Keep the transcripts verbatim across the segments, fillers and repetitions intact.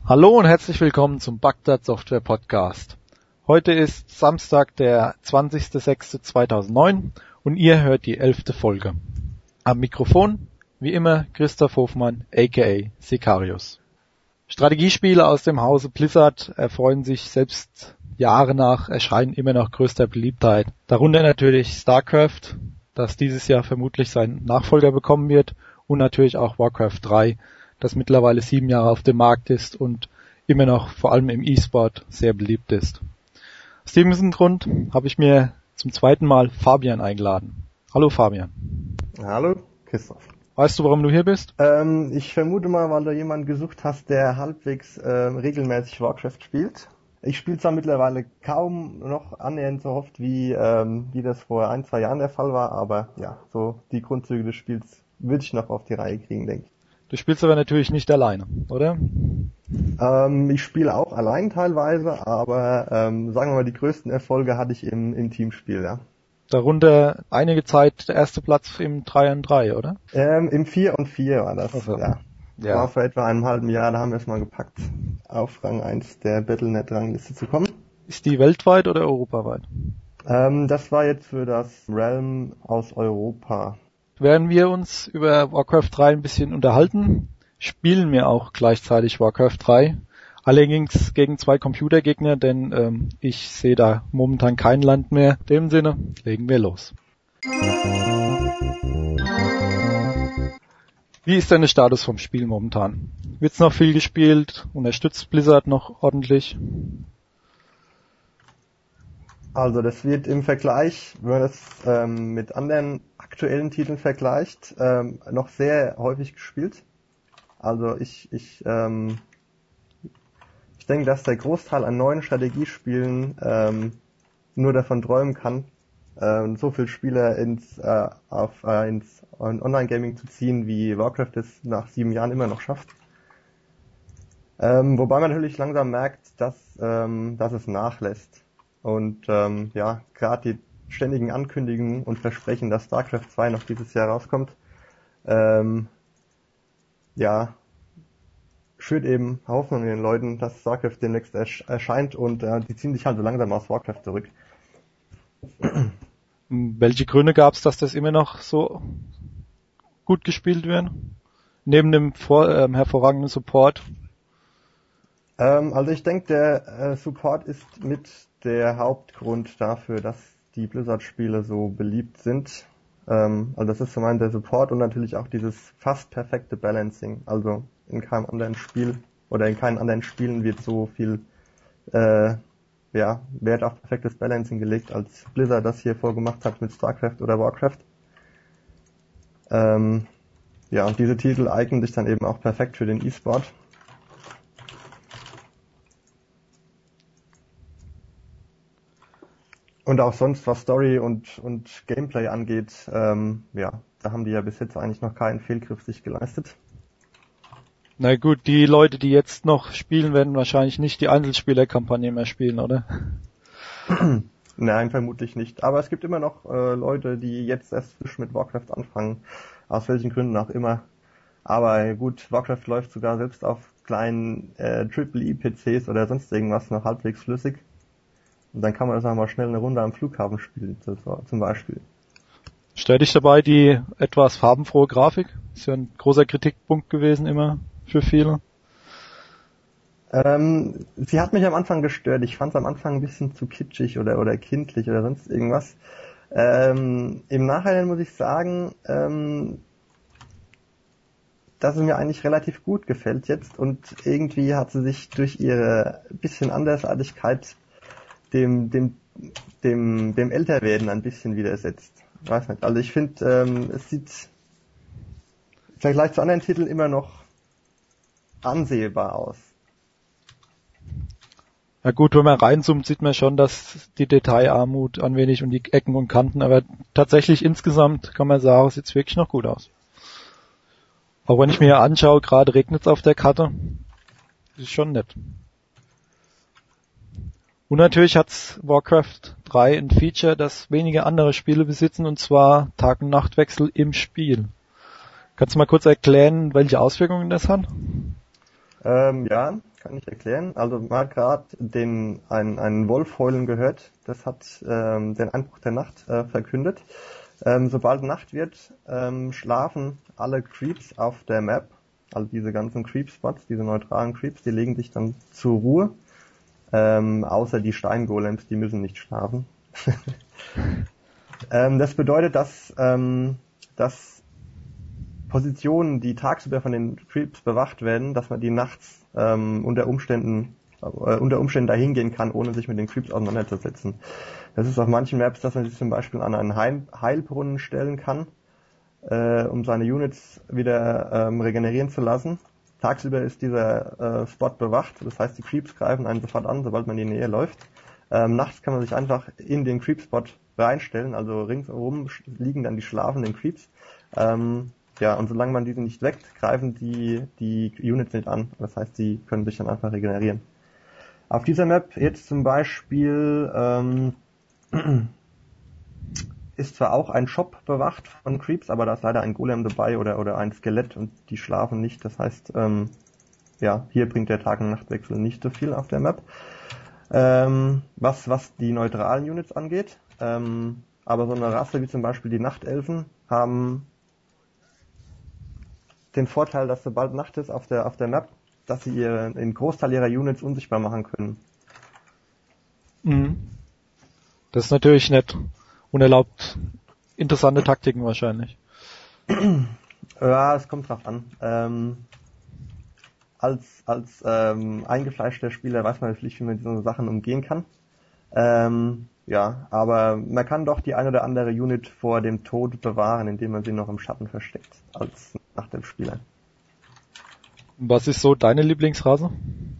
Hallo und herzlich willkommen zum Bagdad Software Podcast. Heute ist Samstag, der zwanzigster sechster zweitausendneun und ihr hört die elfte Folge. Am Mikrofon, wie immer, Christoph Hofmann, aka Sicarius. Strategiespiele aus dem Hause Blizzard erfreuen sich selbst Jahre nach Erscheinen immer noch größter Beliebtheit. Darunter natürlich StarCraft, das dieses Jahr vermutlich seinen Nachfolger bekommen wird, und natürlich auch Warcraft drei, das mittlerweile sieben Jahre auf dem Markt ist und immer noch vor allem im E-Sport sehr beliebt ist. Aus diesem Grund habe ich mir zum zweiten Mal Fabian eingeladen. Hallo Fabian. Hallo Christoph. Weißt du, warum du hier bist? Ähm, ich vermute mal, weil du jemanden gesucht hast, der halbwegs äh, regelmäßig Warcraft spielt. Ich spiele zwar mittlerweile kaum noch annähernd so oft, wie, ähm, wie das vor ein, zwei Jahren der Fall war, aber ja, so die Grundzüge des Spiels würde ich noch auf die Reihe kriegen, denke ich. Du spielst aber natürlich nicht alleine, oder? Ähm, ich spiele auch allein teilweise, aber ähm, sagen wir mal, die größten Erfolge hatte ich im, im Teamspiel, ja. Darunter einige Zeit der erste Platz im drei und drei, oder? Ähm, im vier und vier war das, also, ja. ja. War vor etwa einem halben Jahr, da haben wir es mal gepackt, auf Rang eins der Battle Punkt net-Rangliste zu kommen. Ist die weltweit oder europaweit? Ähm, das war jetzt für das Realm aus Europa. Während wir uns über Warcraft drei ein bisschen unterhalten, spielen wir auch gleichzeitig Warcraft drei. Allerdings gegen zwei Computergegner, denn ähm, ich sehe da momentan kein Land mehr. In dem Sinne, legen wir los. Wie ist denn der Status vom Spiel momentan? Wird's noch viel gespielt? Unterstützt Blizzard noch ordentlich? Also das wird im Vergleich, wenn man das ähm, mit anderen aktuellen Titeln vergleicht, ähm, noch sehr häufig gespielt. Also ich ich ähm, ich denke, dass der Großteil an neuen Strategiespielen ähm, nur davon träumen kann, äh, so viele Spieler ins äh, auf äh, ins Online-Gaming zu ziehen, wie Warcraft es nach sieben Jahren immer noch schafft. Ähm, wobei man natürlich langsam merkt, dass ähm, dass es nachlässt. Und ähm, ja, gerade die ständigen Ankündigungen und Versprechen, dass StarCraft zwei noch dieses Jahr rauskommt, ähm, ja, schürt eben Hoffnung in den Leuten, dass StarCraft demnächst ersch- erscheint und äh, die ziehen sich halt so langsam aus Warcraft zurück. Welche Gründe gab es, dass das immer noch so gut gespielt wird? Neben dem vor, ähm, hervorragenden Support? Ähm, also ich denke, der äh, Support ist mit der Hauptgrund dafür, dass die Blizzard-Spiele so beliebt sind. Ähm, also das ist zum einen der Support und natürlich auch dieses fast perfekte Balancing. Also in keinem anderen Spiel oder in keinen anderen Spielen wird so viel äh, ja, Wert auf perfektes Balancing gelegt, als Blizzard das hier vorgemacht hat mit StarCraft oder Warcraft. Ähm, ja, und diese Titel eignen sich dann eben auch perfekt für den E-Sport. Und auch sonst, was Story und, und Gameplay angeht, ähm, ja, da haben die ja bis jetzt eigentlich noch keinen Fehlgriff sich geleistet. Na gut, die Leute, die jetzt noch spielen, werden wahrscheinlich nicht die Einzelspielerkampagne mehr spielen, oder? Nein, vermutlich nicht. Aber es gibt immer noch äh, Leute, die jetzt erst frisch mit Warcraft anfangen, aus welchen Gründen auch immer. Aber gut, Warcraft läuft sogar selbst auf kleinen äh, Triple-E-P Cs oder sonst irgendwas noch halbwegs flüssig. Und dann kann man das auch mal schnell eine Runde am Flughafen spielen, zum Beispiel. Stört dich dabei die etwas farbenfrohe Grafik? Ist ja ein großer Kritikpunkt gewesen immer für viele. Ähm, sie hat mich am Anfang gestört. Ich fand es am Anfang ein bisschen zu kitschig oder, oder kindlich oder sonst irgendwas. Ähm, im Nachhinein muss ich sagen, ähm, dass es mir eigentlich relativ gut gefällt jetzt und irgendwie hat sie sich durch ihre bisschen Andersartigkeit dem, dem, dem, dem Älterwerden ein bisschen widersetzt. Weiß nicht. Also ich finde, ähm, es sieht im Vergleich zu anderen Titeln immer noch ansehbar aus. Ja gut, wenn man reinzoomt, sieht man schon, dass die Detailarmut ein wenig und die Ecken und Kanten, aber tatsächlich insgesamt kann man sagen, sieht es wirklich noch gut aus. Auch wenn ich mir hier anschaue, gerade regnet es auf der Karte, ist schon nett. Und natürlich hat Warcraft drei ein Feature, das wenige andere Spiele besitzen, und zwar Tag- und Nachtwechsel im Spiel. Kannst du mal kurz erklären, welche Auswirkungen das hat? Ähm, ja, kann ich erklären. Also man hat gerade den einen, einen Wolf heulen gehört. Das hat ähm, den Einbruch der Nacht äh, verkündet. Ähm, sobald Nacht wird, ähm, schlafen alle Creeps auf der Map. Also diese ganzen Creep-Spots, diese neutralen Creeps, die legen sich dann zur Ruhe. Ähm, außer die Steingolems, die müssen nicht schlafen. ähm, das bedeutet, dass, ähm, dass Positionen, die tagsüber von den Creeps bewacht werden, dass man die nachts ähm, unter Umständen äh, unter Umständen dahin gehen kann, ohne sich mit den Creeps auseinanderzusetzen. Das ist auf manchen Maps, dass man sich zum Beispiel an einen Heil- Heilbrunnen stellen kann, äh, um seine Units wieder ähm, regenerieren zu lassen. Tagsüber ist dieser äh, Spot bewacht, das heißt, die Creeps greifen einen sofort an, sobald man in die Nähe läuft. Ähm, nachts kann man sich einfach in den Creep-Spot reinstellen, also ringsherum liegen dann die schlafenden Creeps. Ähm, Ja, und solange man diese nicht weckt, greifen die die Units nicht an. Das heißt, die können sich dann einfach regenerieren. Auf dieser Map jetzt zum Beispiel ähm, ist zwar auch ein Shop bewacht von Creeps, aber da ist leider ein Golem dabei oder oder ein Skelett und die schlafen nicht. Das heißt, ähm, ja, hier bringt der Tag- und Nachtwechsel nicht so viel auf der Map. Ähm, was was die neutralen Units angeht, ähm, aber so eine Rasse wie zum Beispiel die Nachtelfen haben den Vorteil, dass sobald Nacht ist auf der auf der Map, dass sie ihre, den Großteil ihrer Units unsichtbar machen können. Mhm. Das ist natürlich nett. Unerlaubt interessante Taktiken wahrscheinlich. Ja, es kommt drauf an. Ähm, als als ähm, eingefleischter Spieler weiß man natürlich, wie man diese Sachen umgehen kann. Ähm, ja, aber man kann doch die ein oder andere Unit vor dem Tod bewahren, indem man sie noch im Schatten versteckt, als Nachtelf-Spieler. Was ist so deine Lieblingsrasse?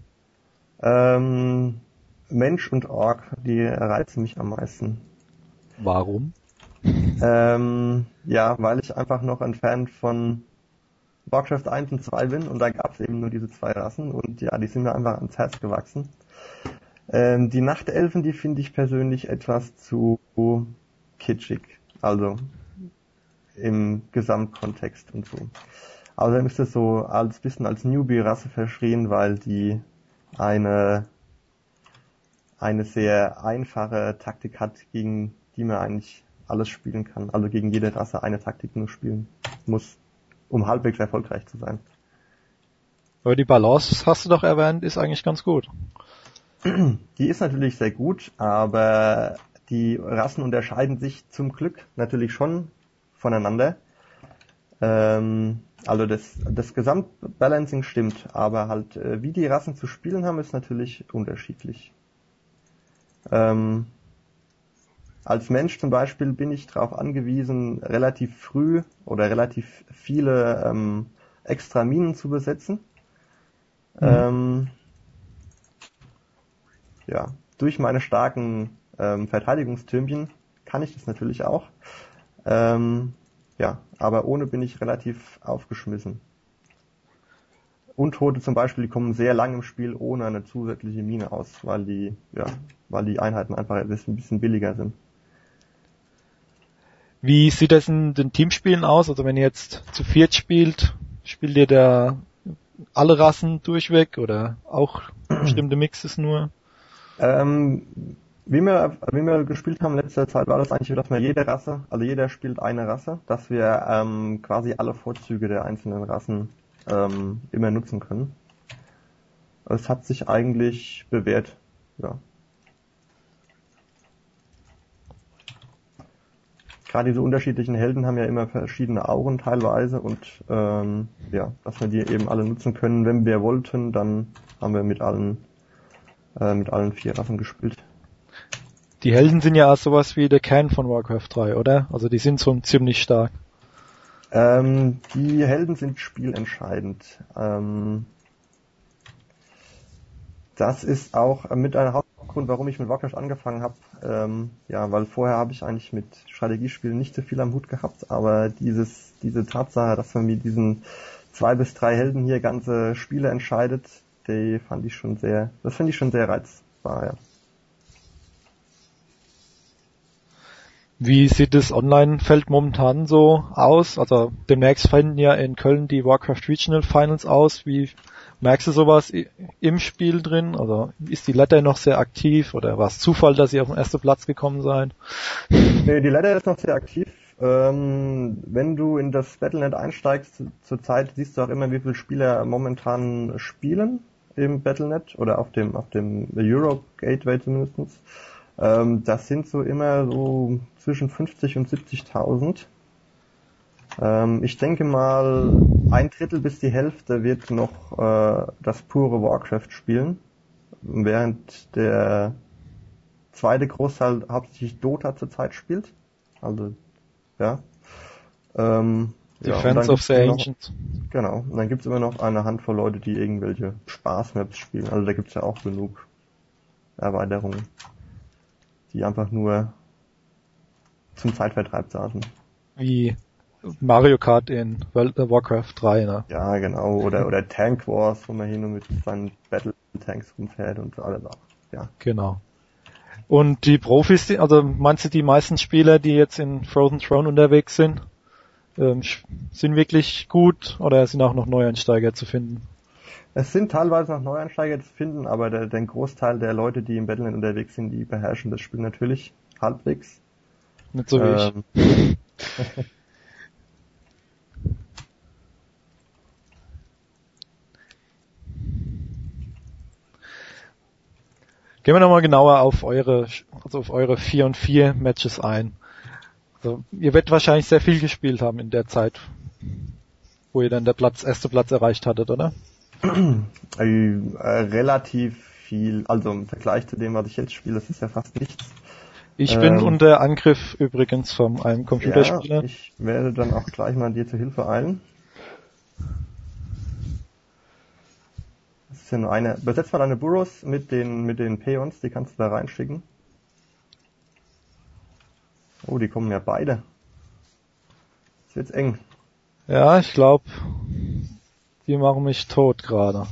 Ähm, Mensch und Ork, die reizen mich am meisten. Warum? Ähm, ja, weil ich einfach noch ein Fan von Warcraft eins und zwei bin und da gab es eben nur diese zwei Rassen und ja, die sind mir einfach ans Herz gewachsen. Ähm, die Nachtelfen, die finde ich persönlich etwas zu kitschig, also im Gesamtkontext und so. Außerdem ist das so als bisschen als Newbie-Rasse verschrien, weil die eine eine sehr einfache Taktik hat, gegen die man eigentlich alles spielen kann. Also gegen jede Rasse eine Taktik nur spielen muss, um halbwegs erfolgreich zu sein. Aber die Balance, hast du doch erwähnt, ist eigentlich ganz gut. Die ist natürlich sehr gut, aber die Rassen unterscheiden sich zum Glück natürlich schon voneinander. Ähm, also das, das Gesamtbalancing stimmt, aber halt äh, wie die Rassen zu spielen haben, ist natürlich unterschiedlich. Ähm, als Mensch zum Beispiel bin ich darauf angewiesen, relativ früh oder relativ viele ähm, extra Minen zu besetzen. Mhm. Ähm, ja, durch meine starken ähm, Verteidigungstürmchen kann ich das natürlich auch. Ähm, ja, aber ohne bin ich relativ aufgeschmissen. Untote zum Beispiel, die kommen sehr lang im Spiel ohne eine zusätzliche Mine aus, weil die, ja, weil die Einheiten einfach ein bisschen billiger sind. Wie sieht das in den Teamspielen aus? Also wenn ihr jetzt zu viert spielt, spielt ihr da alle Rassen durchweg oder auch bestimmte Mixes nur? Ähm, wie wir, wie wir gespielt haben in letzter Zeit, war das eigentlich so, dass wir jede Rasse, also jeder spielt eine Rasse, dass wir ähm, quasi alle Vorzüge der einzelnen Rassen ähm, immer nutzen können. Es hat sich eigentlich bewährt, ja. Gerade diese unterschiedlichen Helden haben ja immer verschiedene Auren teilweise und ähm, ja, dass wir die eben alle nutzen können. Wenn wir wollten, dann haben wir mit allen äh, mit allen vier Rassen gespielt. Die Helden sind ja auch sowas wie der Kern von Warcraft drei, oder? Also die sind schon ziemlich stark. Ähm, die Helden sind spielentscheidend. Ähm, das ist auch mit ein Hauptgrund, warum ich mit Warcraft angefangen habe. Ähm, ja, weil vorher habe ich eigentlich mit Strategiespielen nicht so viel am Hut gehabt, aber dieses, diese Tatsache, dass man mit diesen zwei bis drei Helden hier ganze Spiele entscheidet, die fand ich schon sehr, das finde ich schon sehr reizbar, ja. Wie sieht das Online-Feld momentan so aus? Also demnächst finden ja in Köln die Warcraft Regional Finals aus. Wie, Merkst du sowas im Spiel drin? Oder ist die Ladder noch sehr aktiv? Oder war es Zufall, dass ihr auf den ersten Platz gekommen seid? Nee, die Ladder ist noch sehr aktiv. Ähm, wenn du in das Battle Punkt net einsteigst, zurzeit siehst du auch immer, wie viele Spieler momentan spielen im Battle Punkt net oder auf dem auf dem Europe Gateway zumindest. Ähm, das sind so immer so zwischen fünfzig und siebzigtausend. Ähm, ich denke mal, ein Drittel bis die Hälfte wird noch äh, das pure Warcraft spielen, während der zweite Großteil hauptsächlich Dota zurzeit spielt. Also, ja. Ähm, Defense ja, of the Ancients. Genau. Und dann gibt's immer noch eine Handvoll Leute, die irgendwelche Spaßmaps spielen. Also da gibt's ja auch genug Erweiterungen, die einfach nur zum Zeitvertreib saßen. Wie Mario Kart in World of Warcraft drei, ne? Ja, genau. Oder oder Tank Wars, wo man hier nur mit seinen Battle Tanks rumfährt und alles auch. Ja. Genau. Und die Profis, die, also meinst du, die meisten Spieler, die jetzt in Frozen Throne unterwegs sind, ähm, sind wirklich gut oder sind auch noch Neueinsteiger zu finden? Es sind teilweise noch Neueinsteiger zu finden, aber der, der Großteil der Leute, die im Battle Punkt net unterwegs sind, die beherrschen das Spiel natürlich halbwegs. Nicht so wie ähm, ich. Gehen wir nochmal genauer auf eure, also auf eure vier und vier Matches ein. Also, ihr werdet wahrscheinlich sehr viel gespielt haben in der Zeit, wo ihr dann der Platz, erste Platz erreicht hattet, oder? äh, relativ viel, also im Vergleich zu dem, was ich jetzt spiele, das ist ja fast nichts. Ich ähm, bin unter Angriff übrigens von einem Computerspieler. Ja, ich werde dann auch gleich mal dir zur Hilfe eilen. Das ist ja nur eine. Besetz mal deine Burrows mit den mit den Peons, die kannst du da reinschicken. Oh, die kommen ja beide. Ist jetzt eng. Ja, ich glaube, die machen mich tot gerade.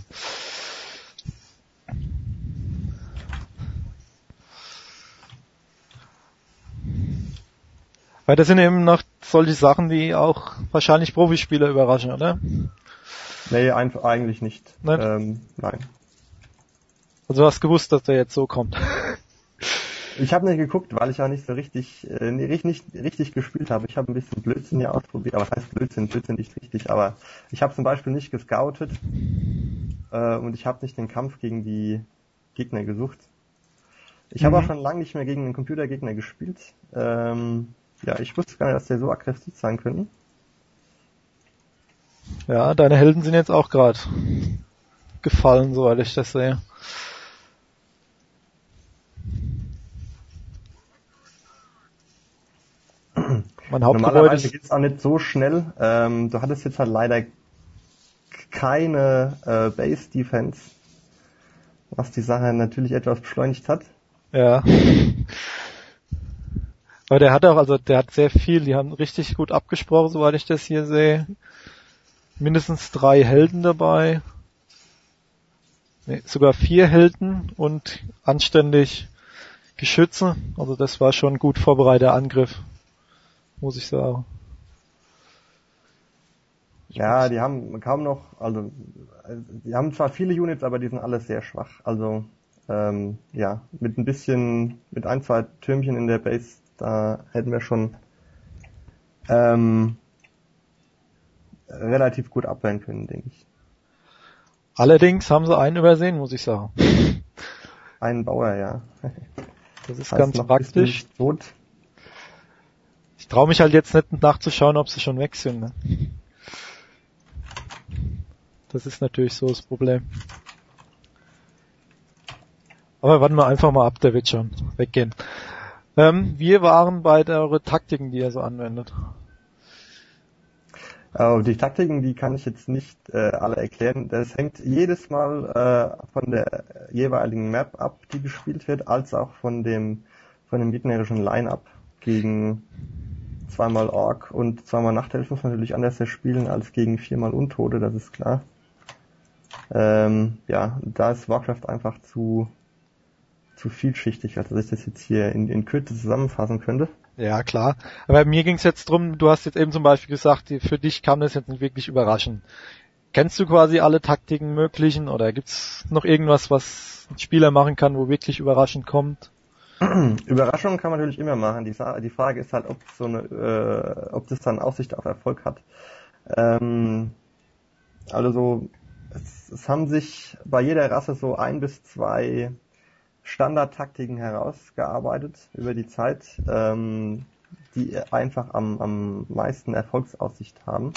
Weil das sind eben noch solche Sachen, die auch wahrscheinlich Profispieler überraschen, oder? Nee, einfach eigentlich nicht. Nein. Ähm, nein. Also du hast gewusst, dass der jetzt so kommt. Ich habe nicht geguckt, weil ich ja nicht so richtig, äh, nicht, nicht richtig gespielt habe. Ich habe ein bisschen Blödsinn hier ausprobiert, aber was heißt Blödsinn? Blödsinn nicht richtig, aber ich habe zum Beispiel nicht gescoutet äh, und ich habe nicht den Kampf gegen die Gegner gesucht. Ich mhm. habe auch schon lange nicht mehr gegen einen Computergegner gespielt. Ähm, ja, ich wusste gar nicht, dass der so aggressiv sein könnte. Ja, deine Helden sind jetzt auch gerade gefallen, soweit ich das sehe. Mein Normalerweise geht's auch nicht so schnell. Ähm, du hattest jetzt halt leider keine äh, Base Defense, was die Sache natürlich etwas beschleunigt hat. Ja. Aber der hat auch, also der hat sehr viel, die haben richtig gut abgesprochen, soweit ich das hier sehe. Mindestens drei Helden dabei. Nee, sogar vier Helden und anständig Geschütze. Also das war schon ein gut vorbereiteter Angriff, muss ich sagen. Ja, die haben kaum noch, also die haben zwar viele Units, aber die sind alle sehr schwach. Also ähm, ja, mit ein bisschen, mit ein, zwei Türmchen in der Base, da hätten wir schon ähm, relativ gut abwehren können, denke ich. Allerdings haben sie einen übersehen, muss ich sagen. Einen Bauer, ja. Das ist ganz praktisch. Tot. Ich traue mich halt jetzt nicht nachzuschauen, ob sie schon weg sind. Ne? Das ist natürlich so das Problem. Aber warten wir einfach mal ab, der wird schon weggehen. Ähm, wir waren bei der eure Taktiken, die ihr so anwendet. Uh, die Taktiken, die kann ich jetzt nicht äh, alle erklären. Das hängt jedes Mal äh, von der jeweiligen Map ab, die gespielt wird, als auch von dem von dem gegnerischen Line-Up. Gegen zweimal Ork und zweimal Nachtelf muss man natürlich anders spielen als gegen viermal Untote, das ist klar. Ähm, ja, da ist Warcraft einfach zu zu vielschichtig, als dass ich das jetzt hier in, in Kürze zusammenfassen könnte. Ja, klar. Aber mir ging es jetzt drum, du hast jetzt eben zum Beispiel gesagt, für dich kam das jetzt nicht wirklich überraschend. Kennst du quasi alle Taktiken möglichen oder gibt's noch irgendwas, was ein Spieler machen kann, wo wirklich überraschend kommt? Überraschungen kann man natürlich immer machen. Die, Sa- die Frage ist halt, ob so eine, äh, ob das dann Aussicht auf Erfolg hat. Ähm, also so, es, es haben sich bei jeder Rasse so ein bis zwei Standardtaktiken herausgearbeitet über die Zeit, ähm, die einfach am, am meisten Erfolgsaussicht haben.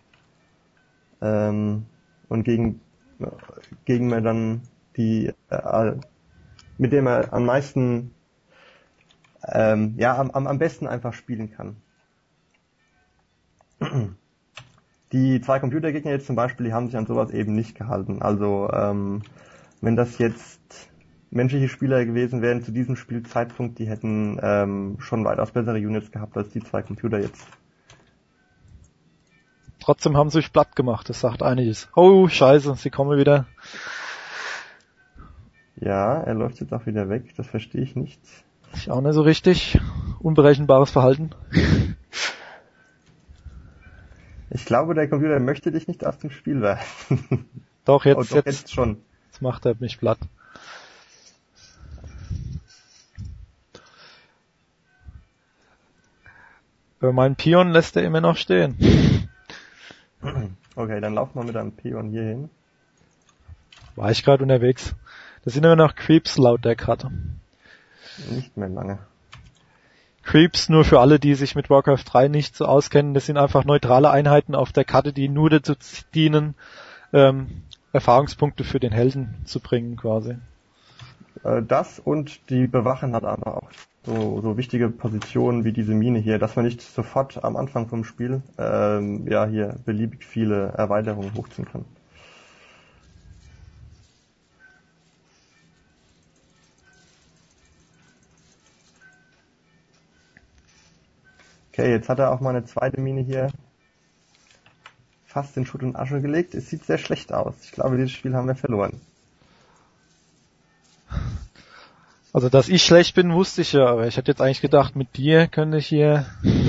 Ähm, und gegen, gegen man dann die, äh, mit dem er am meisten, ähm, ja, am, am besten einfach spielen kann. Die zwei Computergegner jetzt zum Beispiel, die haben sich an sowas eben nicht gehalten. Also, ähm, wenn das jetzt menschliche Spieler gewesen wären zu diesem Spielzeitpunkt, die hätten ähm, schon weitaus bessere Units gehabt als die zwei Computer jetzt. Trotzdem haben sie sich platt gemacht, das sagt einiges. Oh, scheiße, sie kommen wieder. Ja, er läuft jetzt auch wieder weg, das verstehe ich nicht. Ich auch nicht so richtig. Unberechenbares Verhalten. Ich glaube, der Computer möchte dich nicht aus dem Spiel werfen. Doch, jetzt, oh, doch, jetzt, jetzt schon. Jetzt macht er mich platt. Bei meinem Pion lässt er immer noch stehen. Okay, dann lauf mal mit einem Pion hier hin. War ich gerade unterwegs. Das sind immer noch Creeps laut der Karte. Nicht mehr lange. Creeps, nur für alle, die sich mit Warcraft drei nicht so auskennen, das sind einfach neutrale Einheiten auf der Karte, die nur dazu dienen, ähm, Erfahrungspunkte für den Helden zu bringen quasi. Äh, das und die bewachen hat aber auch so, so wichtige Positionen wie diese Mine hier, dass man nicht sofort am Anfang vom Spiel ähm, ja hier beliebig viele Erweiterungen hochziehen kann. Okay, jetzt hat er auch mal eine zweite Mine hier fast in Schutt und Asche gelegt. Es sieht sehr schlecht aus. Ich glaube, dieses Spiel haben wir verloren. Also, dass ich schlecht bin, wusste ich ja, aber ich hätte jetzt eigentlich gedacht, mit dir könnte ich hier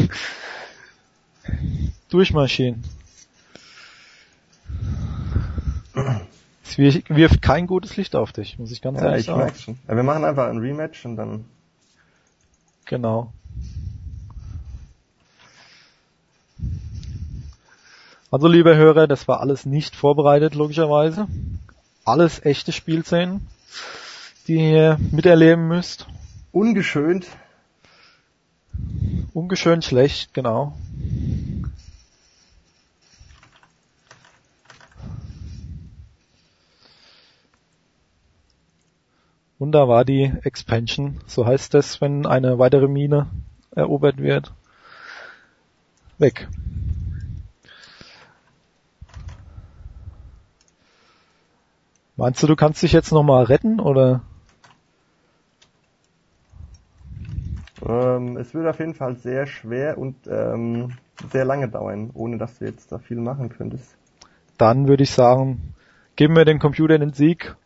durchmarschieren. Es wirft kein gutes Licht auf dich, muss ich ganz Ja, ehrlich ich sagen. merk's schon. Ja, wir machen einfach ein Rematch und dann... Genau. Also, liebe Hörer, das war alles nicht vorbereitet, logischerweise. Alles echte Spielszenen, die ihr miterleben müsst. Ungeschönt. Ungeschönt schlecht, genau. Und da war die Expansion, so heißt es, wenn eine weitere Mine erobert wird, weg. Meinst du, du kannst dich jetzt nochmal retten, oder? Ähm, es wird auf jeden Fall sehr schwer und ähm, sehr lange dauern, ohne dass du jetzt da viel machen könntest. Dann würde ich sagen, geben wir dem Computer den Sieg.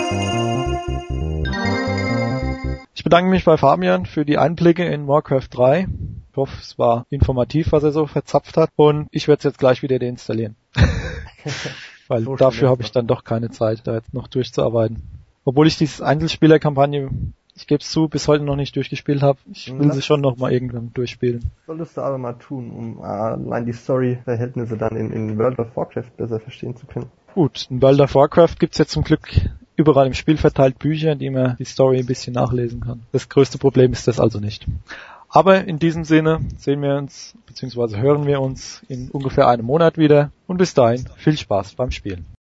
Ich bedanke mich bei Fabian für die Einblicke in Warcraft drei. Ich hoffe, es war informativ, was er so verzapft hat. Und ich werde es jetzt gleich wieder deinstallieren. Weil so dafür habe ich dann doch keine Zeit, da jetzt noch durchzuarbeiten. Obwohl ich diese Einzelspielerkampagne, ich gebe es zu, bis heute noch nicht durchgespielt habe. Ich will Lass sie schon noch mal irgendwann durchspielen. Solltest du aber mal tun, um allein die Story-Verhältnisse dann in, in World of Warcraft besser verstehen zu können. Gut, in World of Warcraft gibt's jetzt zum Glück überall im Spiel verteilt Bücher, in die man die Story ein bisschen nachlesen kann. Das größte Problem ist das also nicht. Aber in diesem Sinne sehen wir uns, beziehungsweise hören wir uns in ungefähr einem Monat wieder. Und bis dahin viel Spaß beim Spielen.